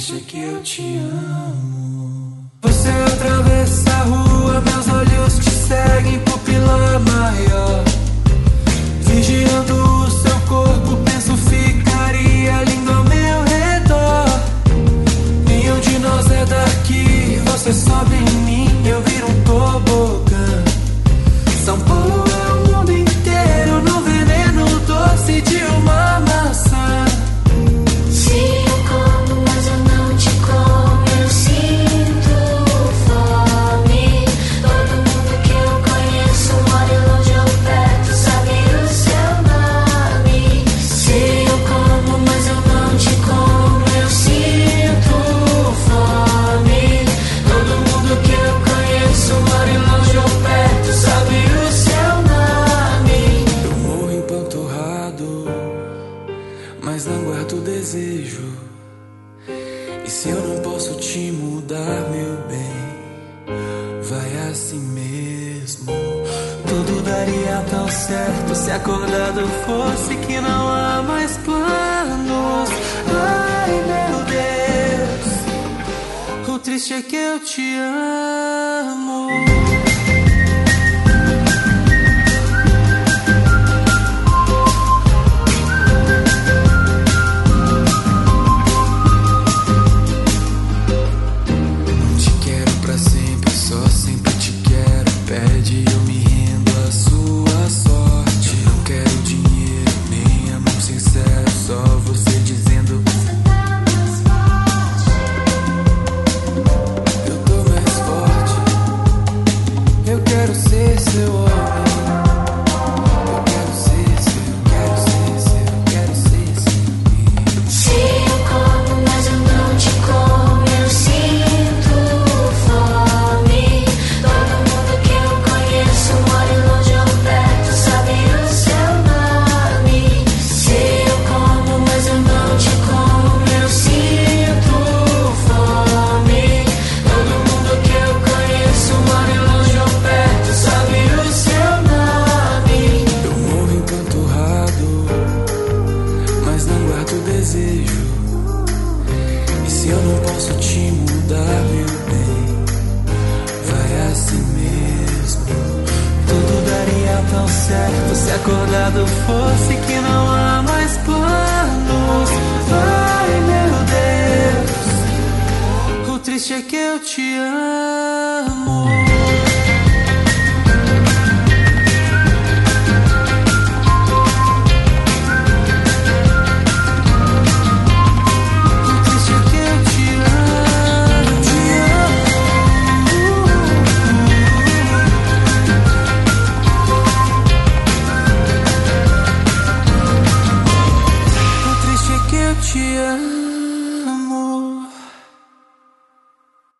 triste é que eu te amo. Você atravessa a rua, meus olhos te seguem, pupila maior. Vigiando o seu corpo, penso ficaria lindo ao meu redor. Nenhum de nós é daqui, você sobe em mim, eu viro um tobogã. São Paulo é o mundo inteiro, no veneno doce de uma maçã. Se eu como, mas eu não te como, eu sinto fome. Todo mundo que eu conheço mora longe ou perto, sabe o seu nome. Se eu como, mas eu não te como, eu sinto fome. Todo mundo que eu conheço mora longe ou perto, sabe o seu nome. Eu morro empanturrado, mas não guardo desejo. E se eu não posso te mudar, meu bem, vai assim mesmo. Tudo daria tão certo se acordado fosse que não há mais planos. Ai, meu Deus, o triste é que eu te amo. Pede, eu me rendo à sua sorte. Não quero dinheiro, nem amor sincero, só você dizendo você tá mais forte. Eu tô mais forte. Eu quero ser seu homem. Eu quero ser seu, quero ser seu, quero ser seu. Se eu como, mas eu não te como, eu sinto fome. Todo mundo que eu conheço mora longe ou perto, sabe o seu nome. Se eu como, mas eu não te como, eu sinto fome. Todo mundo que eu conheço mora longe ou perto, sabe o seu nome. Eu morro empanturrado, mas não guardo desejo. E se eu não posso te mudar, meu bem, vai assim mesmo. Tudo daria tão certo se acordado fosse que não há mais planos. Ai, meu Deus, o triste é que eu te amo. O triste é que eu te amo, te amo. O triste é que eu te amo.